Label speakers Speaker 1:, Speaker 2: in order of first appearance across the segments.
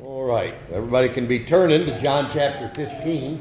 Speaker 1: All right, everybody can be turning to John chapter 15.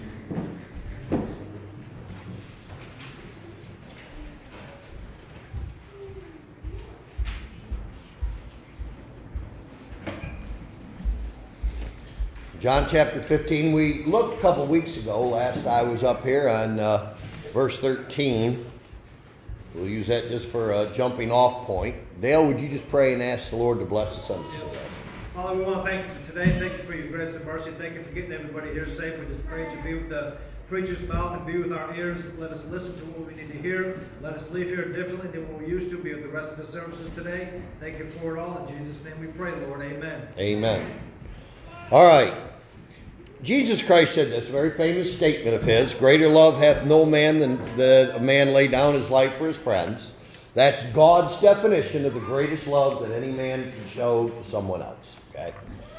Speaker 1: John chapter 15, we looked a couple weeks ago, last I was up here, on verse 13. We'll use that just for a jumping off point. Dale, would you just pray and ask the Lord to bless us on this day?
Speaker 2: Father, we want to thank you for today. Thank you for your grace and mercy. Thank you for getting everybody here safe. We just pray that you be with the preacher's mouth and be with our ears. Let us listen to what we need to hear. Let us leave here differently than what we used to. Be with the rest of the services today. Thank you for it all. In Jesus' name we pray, Lord. Amen.
Speaker 1: Amen. All right. Jesus Christ said this very famous statement of his, "Greater love hath no man than that a man lay down his life for his friends." That's God's definition of the greatest love that any man can show to someone else. Okay.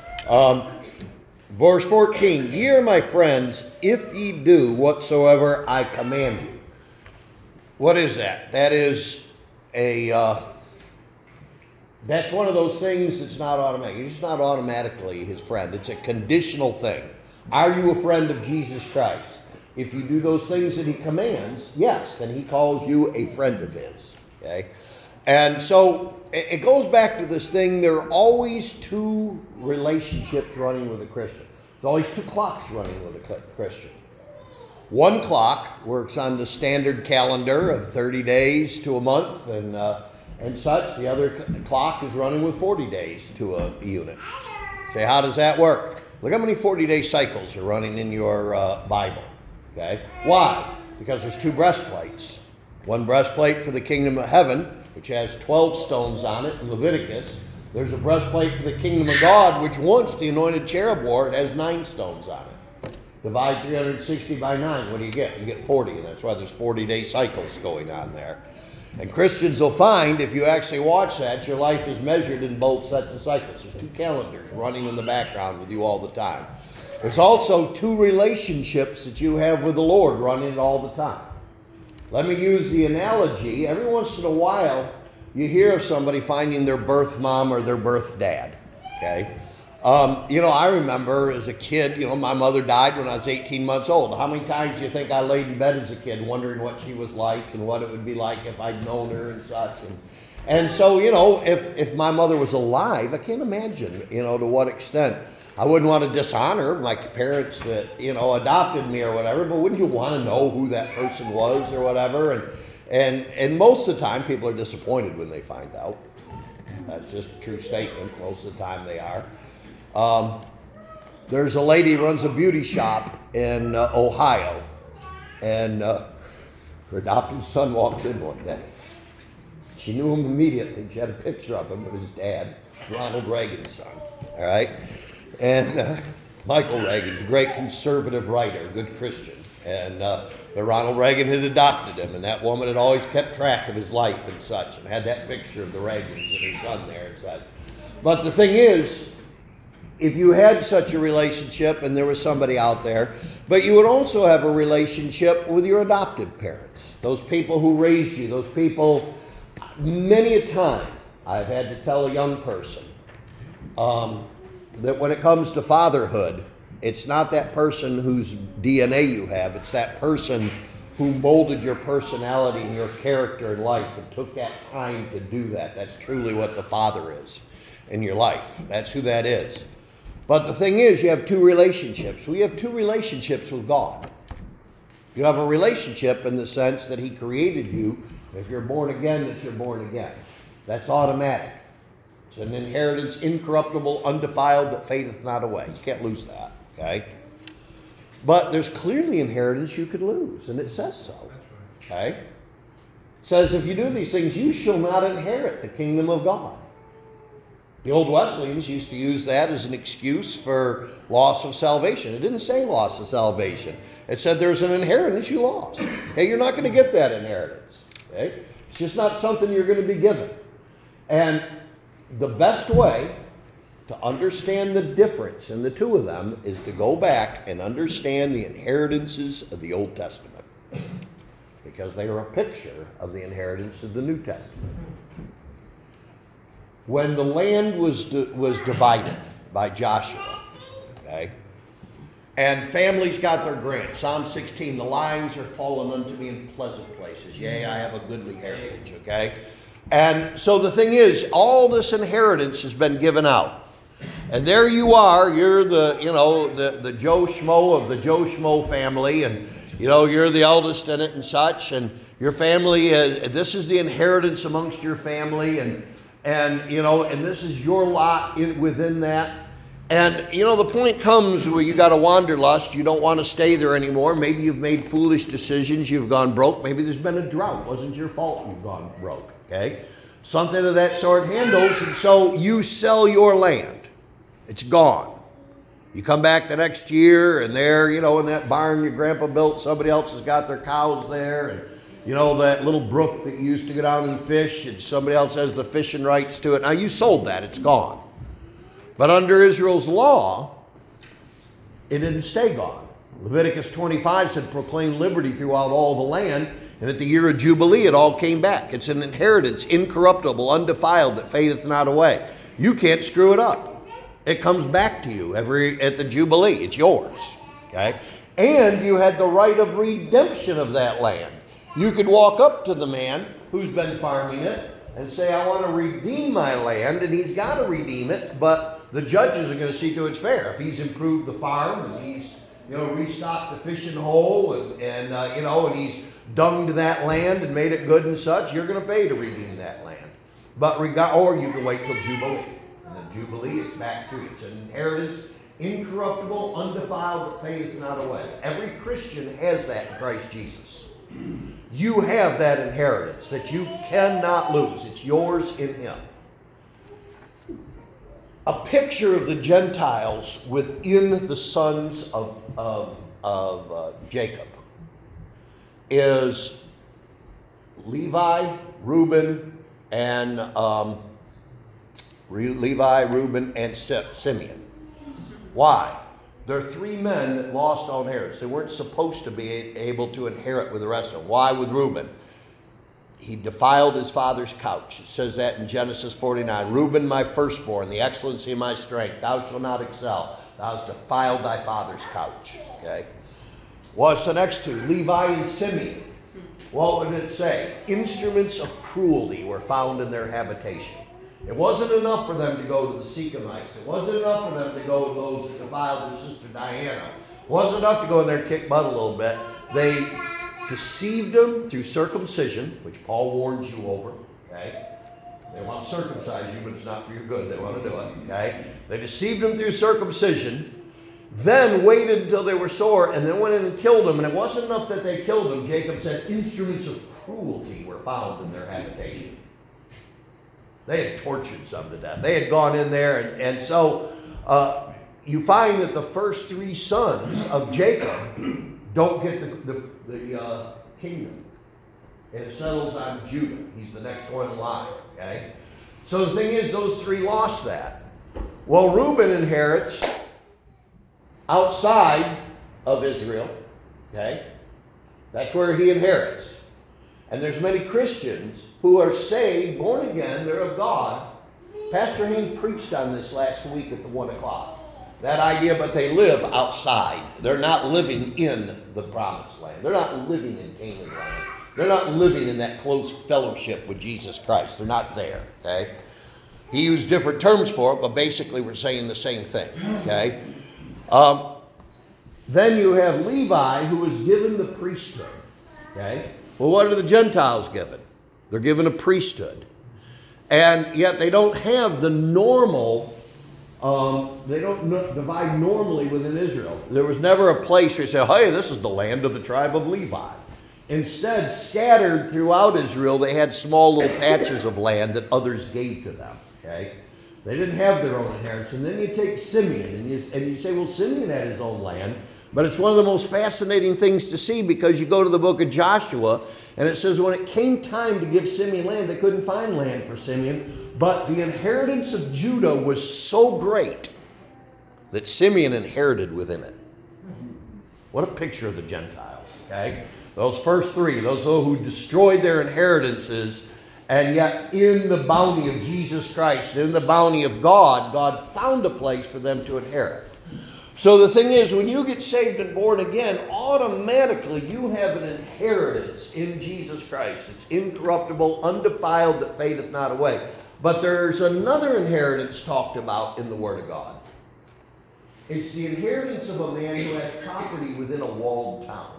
Speaker 1: Verse 14, "Ye are my friends, if ye do whatsoever I command you." What is that? That is that's one of those things that's not automatic. You're just not automatically his friend. It's a conditional thing. Are you a friend of Jesus Christ? If you do those things that he commands, yes, then he calls you a friend of his. Okay? And so it goes back to this thing, there are always two relationships running with a Christian. There's always two clocks running with a Christian. One clock works on the standard calendar of 30 days to a month and such. The other clock is running with 40 days to a unit. Say, how does that work? Look how many 40-day cycles are running in your Bible. Okay? Why? Because there's two breastplates. One breastplate for the kingdom of heaven, which has 12 stones on it in Leviticus. There's a breastplate for the kingdom of God, which once the anointed cherub wore, it has 9 stones on it. Divide 360 by 9. What do you get? You get 40, and that's why there's 40-day cycles going on there. And Christians will find, if you actually watch that, your life is measured in both sets of cycles. There's two calendars running in the background with you all the time. There's also two relationships that you have with the Lord running all the time. Let me use the analogy. Every once in a while, you hear of somebody finding their birth mom or their birth dad. Okay? I remember as a kid, my mother died when I was 18 months old. How many times do you think I laid in bed as a kid wondering what she was like and what it would be like if I'd known her and such? And so, if my mother was alive, I can't imagine, to what extent. I wouldn't want to dishonor my parents that, adopted me or whatever, but wouldn't you want to know who that person was or whatever? And most of the time, people are disappointed when they find out. That's just a true statement. Most of the time they are. There's a lady who runs a beauty shop in Ohio, and her adopted son walked in one day. She knew him immediately. She had a picture of him with his dad, Ronald Reagan's son. All right? And Michael Reagan's a great conservative writer, a good Christian. And but Ronald Reagan had adopted him, and that woman had always kept track of his life and such, and had that picture of the Reagans and her son there and such. But the thing is, if you had such a relationship and there was somebody out there, but you would also have a relationship with your adoptive parents, those people who raised you, those people, many a time I've had to tell a young person that when it comes to fatherhood, it's not that person whose DNA you have, it's that person who molded your personality and your character in life and took that time to do that. That's truly what the father is in your life. That's who that is. But the thing is, you have two relationships. We have two relationships with God. You have a relationship in the sense that he created you. If you're born again, that you're born again. That's automatic. It's an inheritance, incorruptible, undefiled, that fadeth not away. You can't lose that, okay? But there's clearly inheritance you could lose, and it says so, okay? It says, if you do these things, you shall not inherit the kingdom of God. The old Wesleyans used to use that as an excuse for loss of salvation. It didn't say loss of salvation. It said there's an inheritance you lost. Hey, you're not going to get that inheritance. Okay? It's just not something you're going to be given. And the best way to understand the difference in the two of them is to go back and understand the inheritances of the Old Testament, because they are a picture of the inheritance of the New Testament. When the land was divided, by Joshua. Okay? And families got their grant. Psalm 16, the lines are fallen unto me in pleasant places. Yea, I have a goodly heritage, okay? And so the thing is, all this inheritance has been given out. And there you are, you're the Joe Schmo of the Joe Schmo family, and, you're the eldest in it and such, and your family, this is the inheritance amongst your family, and this is your lot within that. And, the point comes where you got a wanderlust. You don't want to stay there anymore. Maybe you've made foolish decisions. You've gone broke. Maybe there's been a drought. It wasn't your fault you've gone broke, okay? Something of that sort handles, and so you sell your land. It's gone. You come back the next year, and there, in that barn your grandpa built, somebody else has got their cows there, and, that little brook that you used to go down and fish, and somebody else has the fishing rights to it. Now, you sold that. It's gone. But under Israel's law, it didn't stay gone. Leviticus 25 said, proclaim liberty throughout all the land. And at the year of Jubilee, it all came back. It's an inheritance, incorruptible, undefiled, that fadeth not away. You can't screw it up. It comes back to you at the Jubilee. It's yours. Okay? And you had the right of redemption of that land. You could walk up to the man who's been farming it and say, I want to redeem my land, and he's got to redeem it, but the judges are going to see to it's fair. If he's improved the farm, and he's, restocked the fishing hole, and he's dunged that land and made it good and such, you're going to pay to redeem that land. Or you can wait till Jubilee. And then Jubilee, it's back to you. It's an inheritance, incorruptible, undefiled, that fadeth not away. Every Christian has that in Christ Jesus. You have that inheritance that you cannot lose. It's yours in Him. A picture of the Gentiles within the sons of Jacob is Levi, Reuben, and Simeon. Why? There are three men that lost all inheritance. They weren't supposed to be able to inherit with the rest of them. Why with Reuben? He defiled his father's couch. It says that in Genesis 49. Reuben, my firstborn, the excellency of my strength, thou shalt not excel. Thou hast defiled thy father's couch. Okay? What's the next two? Levi and Simeon. What would it say? Instruments of cruelty were found in their habitation. It wasn't enough for them to go to the Sychemites. It wasn't enough for them to go to those that defiled their sister Diana. It wasn't enough to go in there and kick butt a little bit. They deceived them through circumcision, which Paul warns you over. Okay? They want to circumcise you, but it's not for your good. They want to do it. Okay? They deceived them through circumcision, then waited until they were sore, and then went in and killed them. And it wasn't enough that they killed them. Jacob said instruments of cruelty were found in their habitation. They had tortured some to death. They had gone in there, and so you find that the first three sons of Jacob don't get the kingdom. And it settles on Judah. He's the next one in line. Okay? So the thing is, those three lost that. Well, Reuben inherits outside of Israel. Okay? That's where he inherits. And there's many Christians who are saved, born again, they're of God. Pastor Hayne preached on this last week at the 1 o'clock. That idea, but they live outside. They're not living in the promised land. They're not living in Canaan land. They're not living in that close fellowship with Jesus Christ. They're not there, okay? He used different terms for it, but basically we're saying the same thing, okay? Then you have Levi, who was given the priesthood, okay? Well, what are the Gentiles given? They're given a priesthood. And yet they don't have the normal, they don't divide normally within Israel. There was never a place where you say, hey, this is the land of the tribe of Levi. Instead, scattered throughout Israel, they had small little patches of land that others gave to them. Okay? They didn't have their own inheritance. And then you take Simeon, and you say, well, Simeon had his own land. But it's one of the most fascinating things to see, because you go to the book of Joshua, and it says when it came time to give Simeon land, they couldn't find land for Simeon. But the inheritance of Judah was so great that Simeon inherited within it. What a picture of the Gentiles, okay? Those first three, those who destroyed their inheritances And yet, in the bounty of Jesus Christ, in the bounty of God, God found a place for them to inherit. So the thing is, when you get saved and born again, automatically you have an inheritance in Jesus Christ. It's incorruptible, undefiled, that fadeth not away. But there's another inheritance talked about in the Word of God. It's the inheritance of a man who has property within a walled town.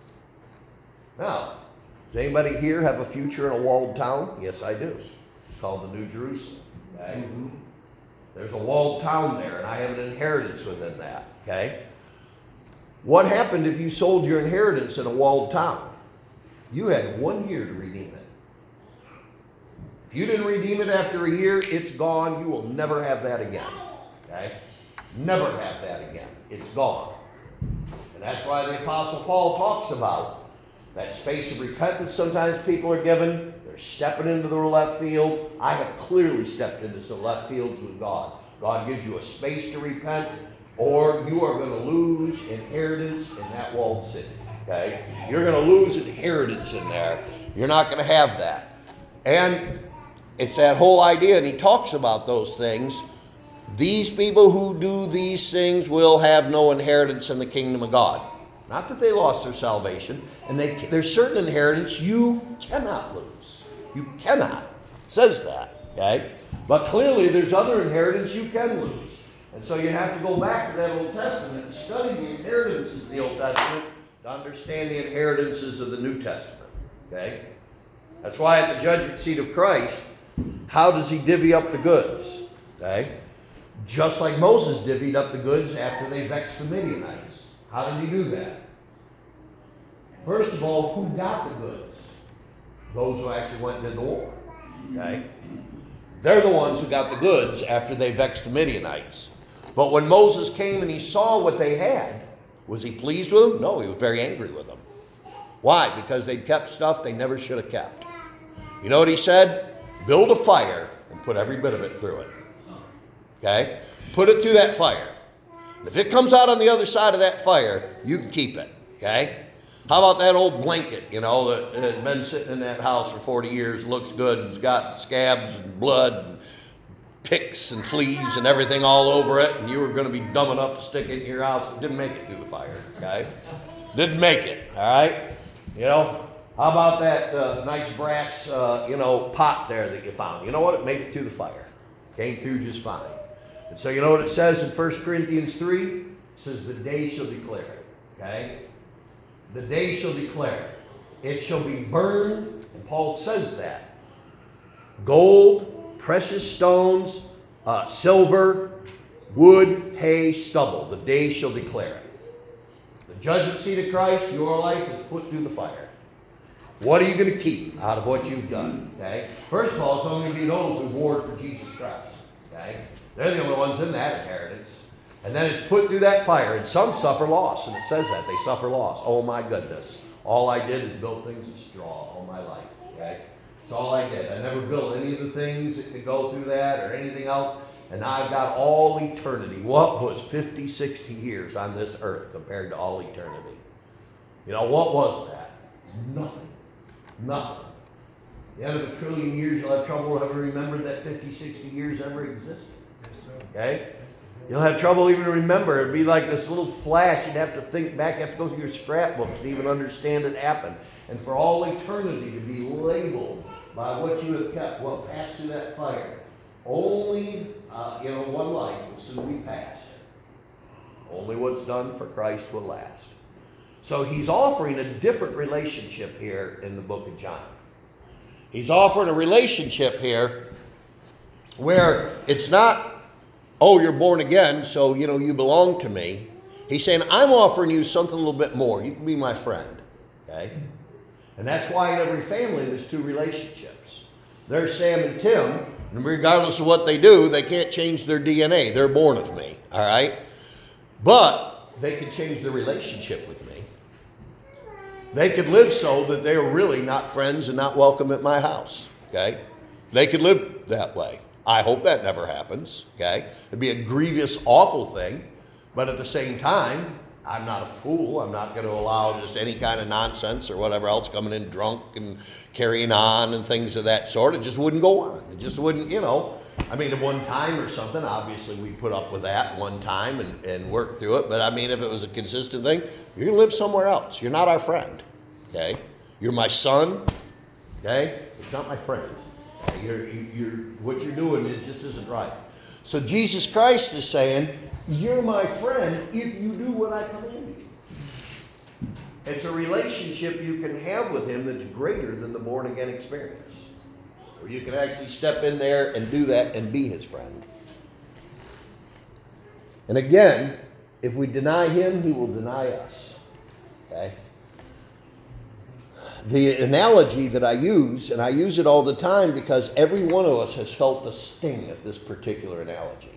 Speaker 1: Now, does anybody here have a future in a walled town? Yes, I do. It's called the New Jerusalem. Okay? There's a walled town there, and I have an inheritance within that. Okay? What happened if you sold your inheritance in a walled town? You had 1 year to redeem it. If you didn't redeem it after a year, it's gone. You will never have that again. Okay? Never have that again. It's gone. And that's why the Apostle Paul talks about that space of repentance sometimes people are given. They're stepping into the left field. I have clearly stepped into some left fields with God. God gives you a space to repent, or you are going to lose inheritance in that walled city. Okay? You're going to lose inheritance in there. You're not going to have that. And it's that whole idea, and he talks about those things. These people who do these things will have no inheritance in the kingdom of God. Not that they lost their salvation. And there's certain inheritance you cannot lose. You cannot. It says that. Okay? But clearly there's other inheritance you can lose. And so you have to go back to that Old Testament and study the inheritances of the Old Testament to understand the inheritances of the New Testament. Okay? That's why at the judgment seat of Christ, how does he divvy up the goods? Okay? Just like Moses divvied up the goods after they vexed the Midianites. How did he do that? First of all, who got the goods? Those who actually went and did the war. Okay? They're the ones who got the goods after they vexed the Midianites. But when Moses came and he saw what they had, was he pleased with them? No, he was very angry with them. Why? Because they'd kept stuff they never should have kept. You know what he said? Build a fire and put every bit of it through it. Okay? Put it through that fire. If it comes out on the other side of that fire, you can keep it. Okay? How about that old blanket, that had been sitting in that house for 40 years, looks good, and it's got scabs and blood and ticks and fleas and everything all over it, and you were going to be dumb enough to stick it in your house. It didn't make it through the fire. Okay? Didn't make it. All right? How about that nice brass, pot there that you found? You know what? It made it through the fire. Came through just fine. And so you know what it says in 1 Corinthians 3? It says, the day shall declare it. Okay? The day shall declare it. It shall be burned. And Paul says that. Gold, precious stones, silver, wood, hay, stubble. The day shall declare it. The judgment seat of Christ, your life is put through the fire. What are you going to keep out of what you've done? Okay? First of all, it's only going to be those who warred for Jesus Christ. Okay? They're the only ones in that inheritance. And then it's put through that fire. And some suffer loss. And it says that. They suffer loss. Oh my goodness. All I did is build things of straw all my life. Okay? That's all I did. I never built any of the things that could go through that or anything else. And I've got all eternity. What was 50, 60 years on this earth compared to all eternity? What was that? Nothing. Nothing. At the end of 1 trillion years, you'll have trouble ever remembering that 50, 60 years ever existed. Okay? You'll have trouble even remember. It'd be like this little flash. You'd have to think back. You have to go through your scrapbooks to even understand it happened. And for all eternity to be labeled by what you have kept, what passed through that fire. Only, one life will soon be passed. Only what's done for Christ will last. So he's offering a different relationship here in the book of John. He's offering a relationship here where it's not, oh, you're born again, so, you belong to me. He's saying, I'm offering you something a little bit more. You can be my friend. Okay? And that's why in every family there's two relationships. There's Sam and Tim, and regardless of what they do, they can't change their DNA. They're born of me. All right? But they can change their relationship with me. They could live so that they are really not friends and not welcome at my house. Okay? They could live that way. I hope that never happens. Okay? It'd be a grievous, awful thing. But at the same time, I'm not a fool. I'm not going to allow just any kind of nonsense or whatever else coming in drunk and carrying on and things of that sort. It just wouldn't go on. It just wouldn't, I mean, at one time or something, obviously we'd put up with that one time and work through it. But I mean, if it was a consistent thing, you're going to live somewhere else. You're not our friend, okay? You're my son, okay? It's not my friend. Okay? What you're doing, it just isn't right. So Jesus Christ is saying, you're my friend if you do what I command you. It's a relationship you can have with him that's greater than the born-again experience. Where you can actually step in there and do that and be his friend. And again, if we deny him, he will deny us. Okay? The analogy that I use, and I use it all the time because every one of us has felt the sting of this particular analogy.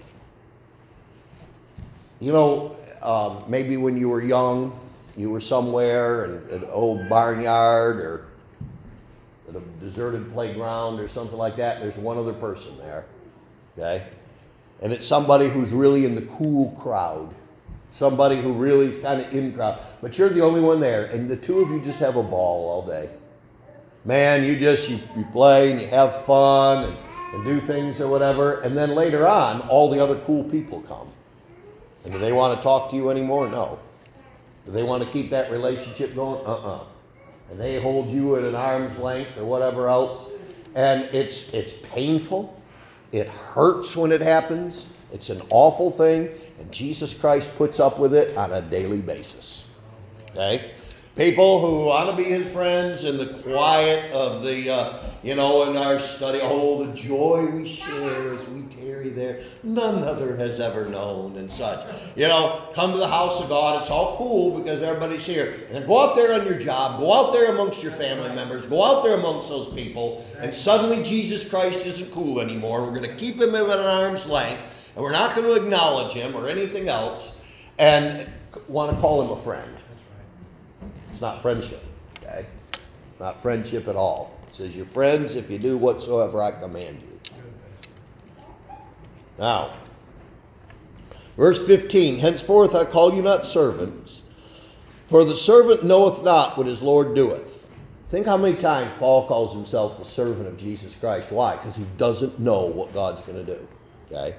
Speaker 1: Maybe when you were young, you were somewhere in an old barnyard or at a deserted playground or something like that, and there's one other person there, okay? And it's somebody who's really in the cool crowd, somebody who really is kind of in crowd, but you're the only one there, and the two of you just have a ball all day. Man, you play and you have fun and do things or whatever, and then later on, all the other cool people come. And do they want to talk to you anymore? No. Do they want to keep that relationship going? And they hold you at an arm's length or whatever else. And it's painful. It hurts when it happens. It's an awful thing. And Jesus Christ puts up with it on a daily basis. Okay? People who want to be his friends in the quiet of the, in our study, the joy we share as we tarry there, none other has ever known and such. Come to the house of God. It's all cool because everybody's here. And then go out there on your job. Go out there amongst your family members. Go out there amongst those people. And suddenly Jesus Christ isn't cool anymore. We're going to keep him at an arm's length. And we're not going to acknowledge him or anything else. And want to call him a friend. It's not friendship, okay? Not friendship at all. It says, you're friends if you do whatsoever I command you. Now, verse 15, henceforth I call you not servants, for the servant knoweth not what his Lord doeth. Think how many times Paul calls himself the servant of Jesus Christ. Why? Because he doesn't know what God's going to do, okay?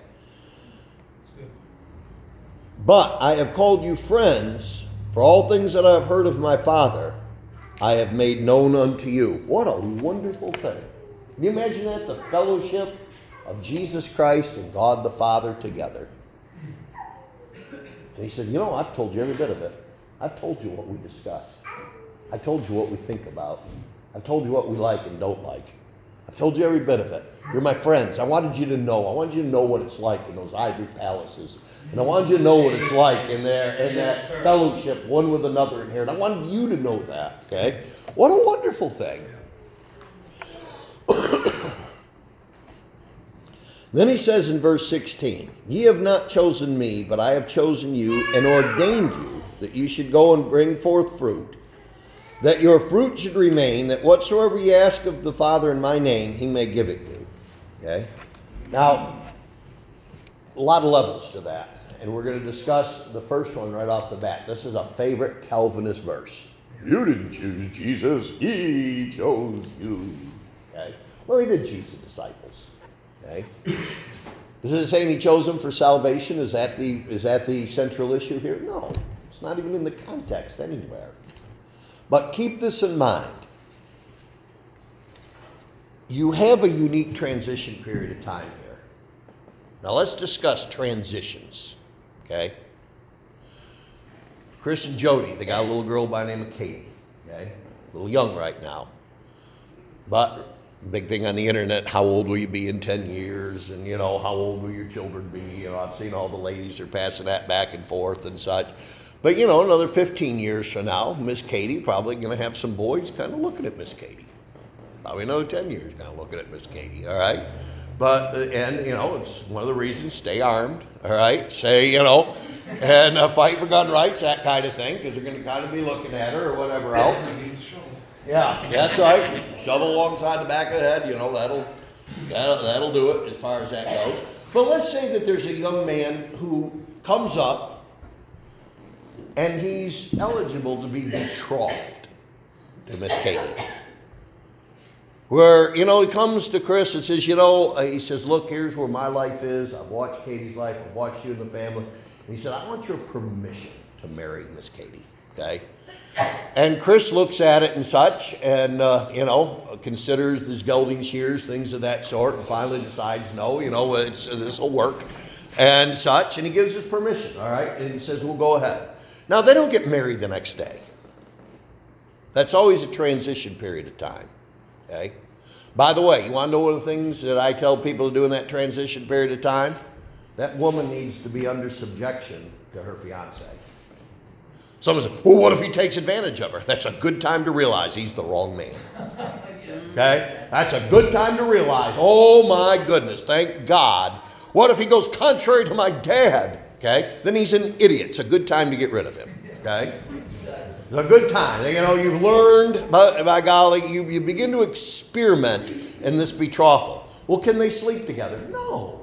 Speaker 1: But I have called you friends, for all things that I have heard of my Father, I have made known unto you. What a wonderful thing. Can you imagine that? The fellowship of Jesus Christ and God the Father together. And he said, I've told you every bit of it. I've told you what we discussed. I told you what we think about. I've told you what we like and don't like. I've told you every bit of it. You're my friends. I wanted you to know. I wanted you to know what it's like in those ivory palaces. And I wanted you to know what it's like in that fellowship, one with another in here. And I wanted you to know that, okay? What a wonderful thing. Then he says in verse 16, ye have not chosen me, but I have chosen you and ordained you that you should go and bring forth fruit, that your fruit should remain, that whatsoever ye ask of the Father in my name, he may give it you. Okay? Now, a lot of levels to that. And we're going to discuss the first one right off the bat. This is a favorite Calvinist verse. You didn't choose Jesus, he chose you. Okay? Well, he did choose the disciples. Okay? Is it saying he chose them for salvation? Is that the central issue here? No. It's not even in the context anywhere. But keep this in mind. You have a unique transition period of time here. Now let's discuss transitions. Okay? Chris and Jody, they got a little girl by the name of Katie. Okay? A little young right now. But big thing on the internet, how old will you be in 10 years? And, how old will your children be? I've seen all the ladies are passing that back and forth and such. But, another 15 years from now, Miss Katie probably going to have some boys kind of looking at Miss Katie. Probably another 10 years kind of looking at Miss Katie, all right? But, it's one of the reasons, stay armed, all right? And fight for gun rights, that kind of thing, because they're going to kind of be looking at her or whatever else. Yeah, that's right. Shovel alongside the back of the head, that'll do it as far as that goes. But let's say that there's a young man who comes up and he's eligible to be betrothed to Miss Katie. Where, he comes to Chris and says, he says, look, here's where my life is. I've watched Katie's life. I've watched you and the family. And he said, I want your permission to marry Miss Katie, okay? And Chris looks at it and such and, considers these gelding shears, things of that sort, and finally decides, no, this will work and such. And he gives his permission, all right? And he says, we'll go ahead. Now, they don't get married the next day. That's always a transition period of time. Okay. By the way, you want to know one of the things that I tell people to do in that transition period of time? That woman needs to be under subjection to her fiance. Someone says, well, what if he takes advantage of her? That's a good time to realize he's the wrong man. Okay? That's a good time to realize, oh my goodness, thank God. What if he goes contrary to my dad? Okay? Then he's an idiot. It's a good time to get rid of him. Okay? It's a good time. You've learned, by golly, you begin to experiment in this betrothal. Well, can they sleep together? No.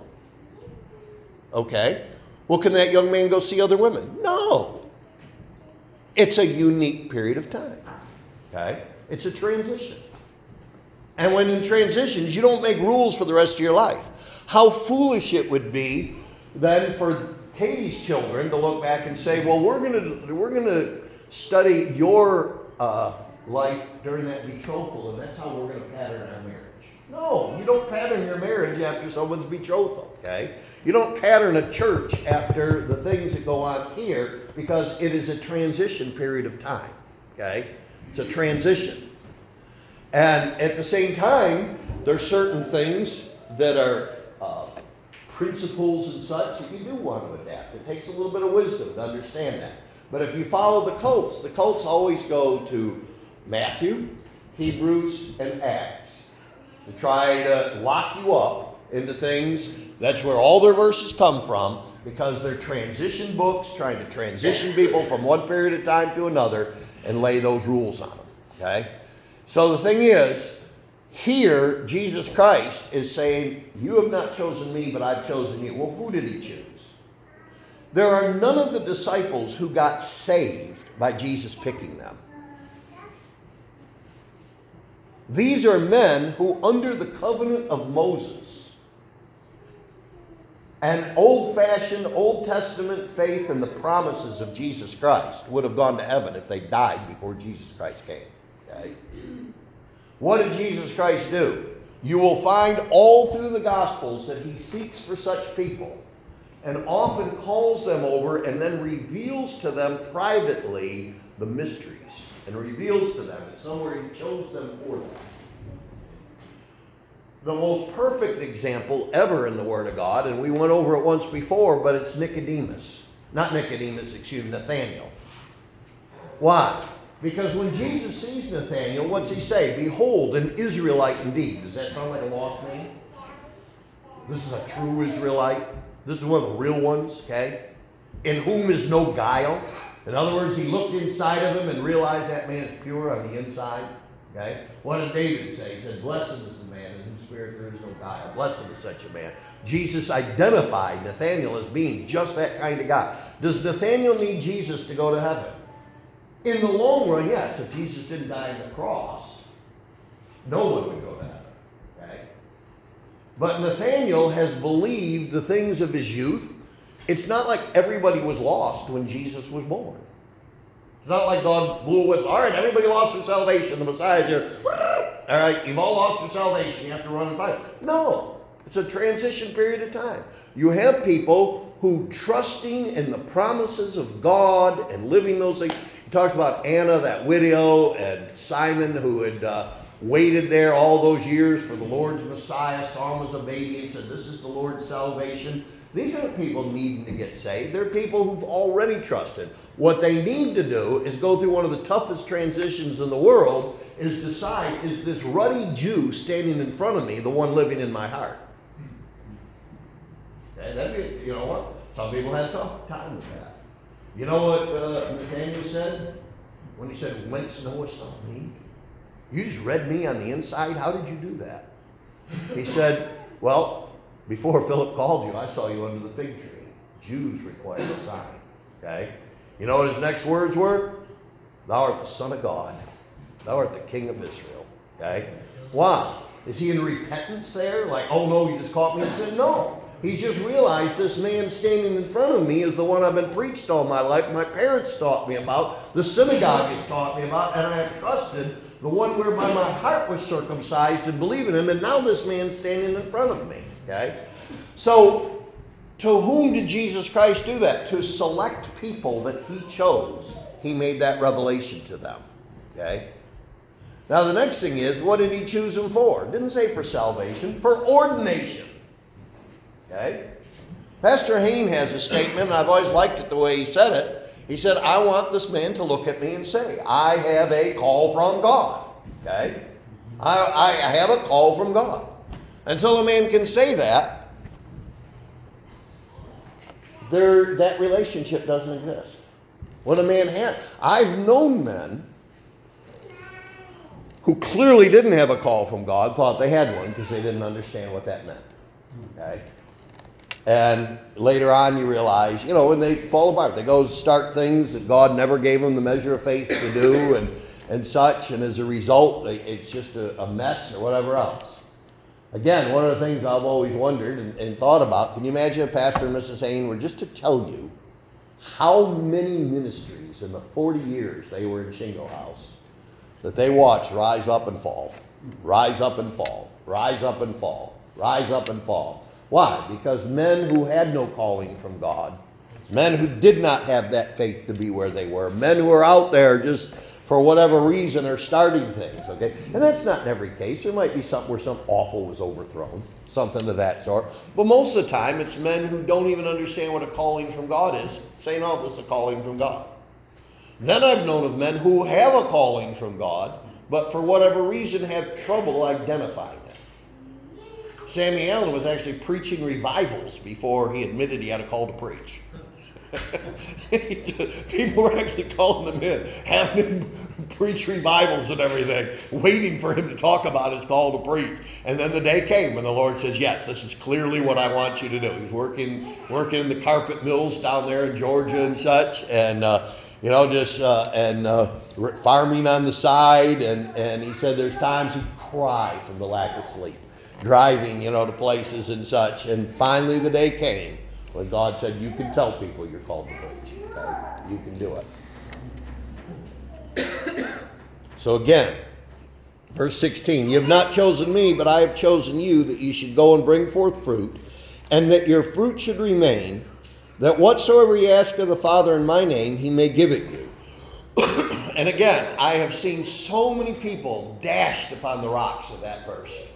Speaker 1: Okay. Well, can that young man go see other women? No. It's a unique period of time. Okay. It's a transition. And when in transitions, you don't make rules for the rest of your life. How foolish it would be then for Katie's children to look back and say, well, we're going to study your life during that betrothal, and that's how we're going to pattern our marriage. No, you don't pattern your marriage after someone's betrothal, okay? You don't pattern a church after the things that go on here, because it is a transition period of time, okay? It's a transition. And at the same time, there's certain things that are principles and such that you do want to adapt. It takes a little bit of wisdom to understand that. But if you follow the cults always go to Matthew, Hebrews, and Acts to try to lock you up into things. That's where all their verses come from, because they're transition books trying to transition people from one period of time to another and lay those rules on them. Okay? So the thing is, here Jesus Christ is saying, you have not chosen me, but I've chosen you. Well, who did he choose? There are none of the disciples who got saved by Jesus picking them. These are men who, under the covenant of Moses and old-fashioned Old Testament faith and the promises of Jesus Christ, would have gone to heaven if they died before Jesus Christ came. Okay? What did Jesus Christ do? You will find all through the Gospels that he seeks for such people, and often calls them over and then reveals to them privately the mysteries. And reveals to them, and somewhere he chose them for them. The most perfect example ever in the Word of God, and we went over it once before, but it's Nicodemus. Not Nicodemus, Nathaniel. Why? Because when Jesus sees Nathaniel, what's he say? Behold, an Israelite indeed. Does that sound like a lost man? This is a true Israelite. This is one of the real ones, okay? In whom is no guile. In other words, he looked inside of him and realized that man is pure on the inside, okay? What did David say? He said, blessed is the man in whose spirit there is no guile. Blessed is such a man. Jesus identified Nathaniel as being just that kind of guy. Does Nathaniel need Jesus to go to heaven? In the long run, yes. If Jesus didn't die on the cross, no one would go to heaven. Okay? But Nathaniel has believed the things of his youth. It's not like everybody was lost when Jesus was born. It's not like God blew a whistle. All right, everybody lost their salvation. The Messiah's here. All right, you've all lost your salvation. You have to run and fight. No. It's a transition period of time. You have people who, trusting in the promises of God and living those things. He talks about Anna, that widow, and Simon, who had waited there all those years for the Lord's Messiah, saw him as a baby and said, this is the Lord's salvation. These aren't people needing to get saved. They're people who've already trusted. What they need to do is go through one of the toughest transitions in the world, is decide, is this ruddy Jew standing in front of me the one living in my heart? Okay, you know what? Some people had a tough time with that. You know what Nathaniel said? When he said, whence knowest thou me? You just read me on the inside? How did you do that? He said, well, before Philip called you, I saw you under the fig tree. Jews require a sign. Okay? You know what his next words were? Thou art the Son of God. Thou art the King of Israel. Okay? Why? Is he in repentance there? Like, oh no, he just caught me in sin? No. He just realized this man standing in front of me is the one I've been preached all my life. My parents taught me about. The synagogue has taught me about. And I have trusted the one whereby my heart was circumcised and believe in him. And now this man's standing in front of me. Okay? So, to whom did Jesus Christ do that? To select people that he chose. He made that revelation to them. Okay? Now the next thing is, what did he choose them for? It didn't say for salvation, for ordination. Okay? Pastor Hain has a statement, and I've always liked it the way he said it. He said, I want this man to look at me and say, I have a call from God. Okay? I have a call from God. Until a man can say that, that relationship doesn't exist. When a man has, I've known men who clearly didn't have a call from God, thought they had one because they didn't understand what that meant. Okay? And later on you realize, when they fall apart, they go start things that God never gave them the measure of faith to do and such, and as a result, it's just a mess or whatever else. Again, one of the things I've always wondered and thought about, can you imagine if Pastor and Mrs. Hain were just to tell you how many ministries in the 40 years they were in Shingle House that they watched rise up and fall, rise up and fall, rise up and fall, rise up and fall. Why? Because men who had no calling from God, men who did not have that faith to be where they were, men who are out there just for whatever reason are starting things, okay? And that's not in every case. There might be something where some awful was overthrown, something of that sort. But most of the time, it's men who don't even understand what a calling from God is, saying, oh, this is a calling from God. Then I've known of men who have a calling from God, but for whatever reason have trouble identifying it. Sammy Allen was actually preaching revivals before he admitted he had a call to preach. People were actually calling him in, having him preach revivals and everything, waiting for him to talk about his call to preach. And then the day came when the Lord says, yes, this is clearly what I want you to do. He's working in the carpet mills down there in Georgia and such, and farming on the side, and he said there's times he'd cry from the lack of sleep, driving, to places and such. And finally the day came when God said, you can tell people you're called to preach. Okay? You can do it. So again, verse 16, you have not chosen me, but I have chosen you, that you should go and bring forth fruit, and that your fruit should remain, that whatsoever ye ask of the Father in my name, he may give it you. And again, I have seen so many people dashed upon the rocks of that verse,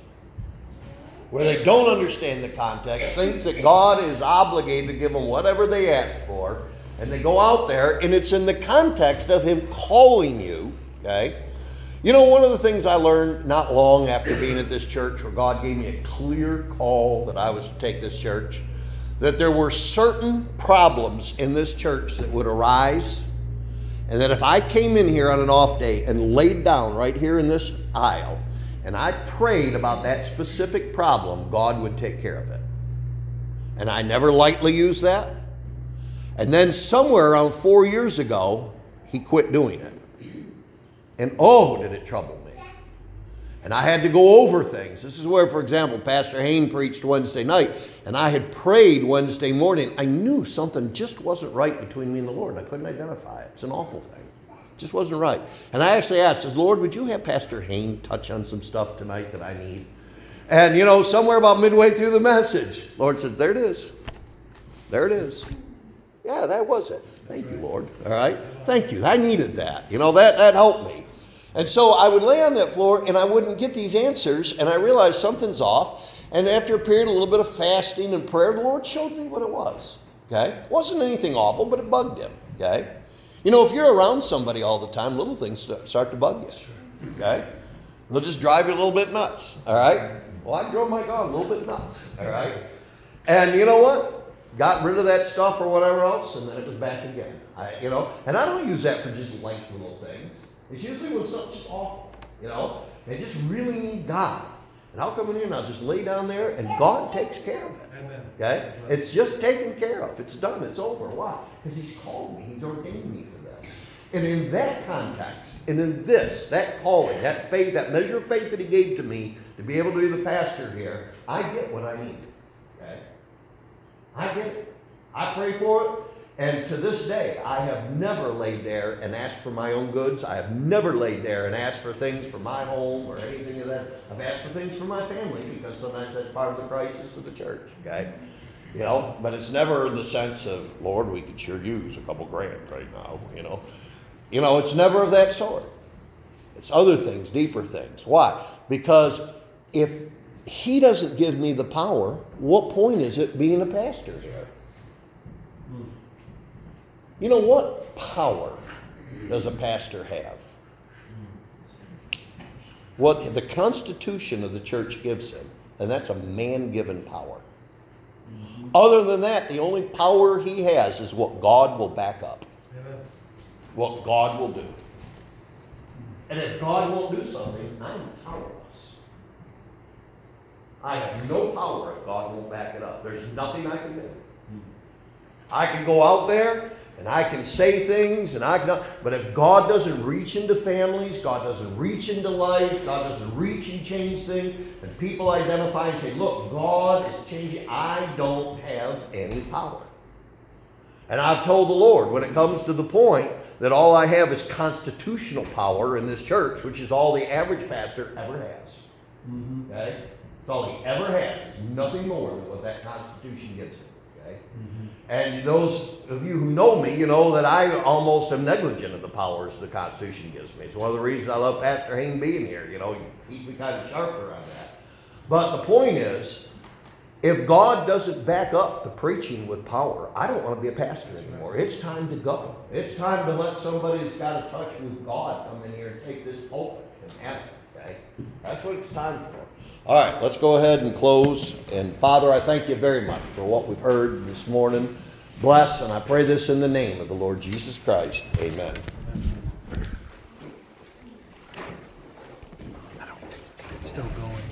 Speaker 1: where they don't understand the context, thinks that God is obligated to give them whatever they ask for, and they go out there, and it's in the context of him calling you, okay? One of the things I learned not long after being at this church, where God gave me a clear call that I was to take this church, that there were certain problems in this church that would arise, and that if I came in here on an off day and laid down right here in this aisle, and I prayed about that specific problem, God would take care of it. And I never lightly used that. And then somewhere around 4 years ago, he quit doing it. And oh, did it trouble me. And I had to go over things. This is where, for example, Pastor Hain preached Wednesday night, and I had prayed Wednesday morning. I knew something just wasn't right between me and the Lord. I couldn't identify it. It's an awful thing. Just wasn't right. And I actually asked, Lord, would you have Pastor Hain touch on some stuff tonight that I need? And, somewhere about midway through the message, Lord said, there it is. There it is. Yeah, that was it. Thank you, Lord. All right? Thank you. I needed that. That helped me. And so I would lay on that floor, and I wouldn't get these answers, and I realized something's off. And after a period, a little bit of fasting and prayer, the Lord showed me what it was. Okay? It wasn't anything awful, but it bugged him. Okay? If you're around somebody all the time, little things start to bug you, okay? They'll just drive you a little bit nuts, all right? Well, I drove my dog a little bit nuts, all right? And you know what? Got rid of that stuff or whatever else, and then it was back again, And I don't use that for just light little things. It's usually when something's just awful, They just really need God. And I'll come in here and I'll just lay down there and God takes care of it.
Speaker 2: Amen.
Speaker 1: Okay? It's just taken care of. It's done. It's over. Why? Because He's called me. He's ordained me for this. And in that context, and in this, that calling, that faith, that measure of faith that He gave to me to be able to be the pastor here, I get what I need. Okay? I get it. I pray for it. And to this day, I have never laid there and asked for my own goods. I have never laid there and asked for things for my home or anything of that. I've asked for things for my family because sometimes that's part of the crisis of the church, okay? You know, but it's never in the sense of, Lord, we could sure use a couple grand right now, you know. You know, it's never of that sort. It's other things, deeper things. Why? Because if He doesn't give me the power, what point is it being a pastor here? You know, what power does a pastor have? What the Constitution of the church gives him, and that's a man-given power. Other than that, the only power he has is what God will back up.
Speaker 2: Amen.
Speaker 1: What God will do. And if God won't do something, I'm powerless. I have no power if God won't back it up. There's nothing I can do. I can go out there and I can say things, and I can, but if God doesn't reach into families, God doesn't reach into lives, God doesn't reach and change things, and people identify and say, look, God is changing, I don't have any power. And I've told the Lord, when it comes to the point that all I have is constitutional power in this church, which is all the average pastor ever has. Okay? It's all he ever has. It's nothing more than what that Constitution gives him. Okay? And those of you who know me, you know that I almost am negligent of the powers the Constitution gives me. It's one of the reasons I love Pastor Hain being here. You know, he keeps me kind of sharper on that. But the point is, if God doesn't back up the preaching with power, I don't want to be a pastor anymore. It's time to go. It's time to let somebody that's got a touch with God come in here and take this pulpit and have it. Okay? That's what it's time for. All right, let's go ahead and close. And Father, I thank you very much for what we've heard this morning. Bless, and I pray this in the name of the Lord Jesus Christ. Amen.
Speaker 2: It's still going.